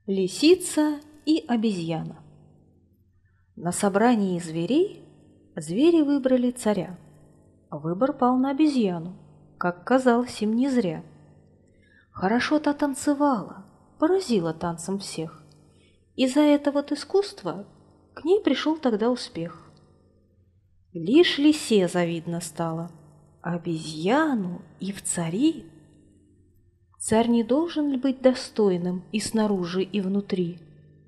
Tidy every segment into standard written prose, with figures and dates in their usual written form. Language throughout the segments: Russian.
Лисица и обезьяна. На собрании зверей звери выбрали царя. Выбор пал на обезьяну, как казалось им не зря. Хорошо-то танцевала, поразила танцем всех. И за это вот искусство к ней пришел тогда успех. Лишь лисе завидно стало, а обезьяну и в цари. Царь не должен ли быть достойным и снаружи, и внутри?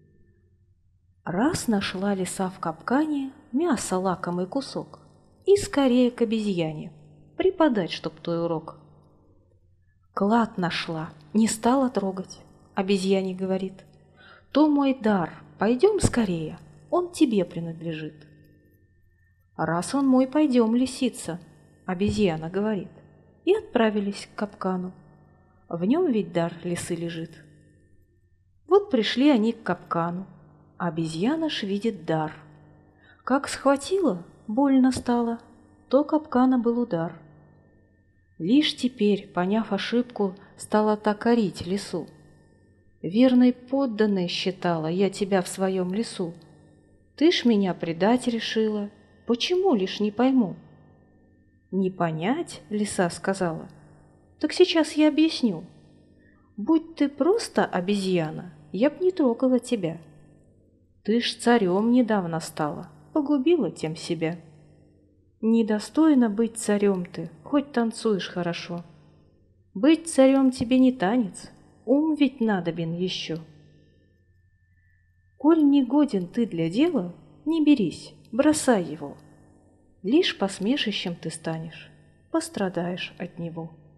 Раз нашла лиса в капкане мясо лакомый кусок, и скорее к обезьяне преподать, чтоб той урок. Клад нашла, не стала трогать, обезьяне говорит: то мой дар, пойдем скорее, он тебе принадлежит. Раз он мой, пойдем, лисица, обезьяна говорит, и отправились к капкану. В нем ведь дар лисы лежит. Вот пришли они к капкану, а обезьяна ж видит дар. Как схватила, больно стало, то капкана был удар. Лишь теперь, поняв ошибку, стала та корить лису. Верной подданной считала я тебя в своем лесу. Ты ж меня предать решила, почему лишь не пойму? Не понять, лиса сказала, так сейчас я объясню. Будь ты просто обезьяна, я б не трогала тебя. Ты ж царем недавно стала, погубила тем себя. Недостойно быть царем ты, хоть танцуешь хорошо. Быть царем тебе не танец, ум ведь надобен еще. Коль не годен ты для дела, не берись, бросай его. Лишь посмешищем ты станешь, пострадаешь от него.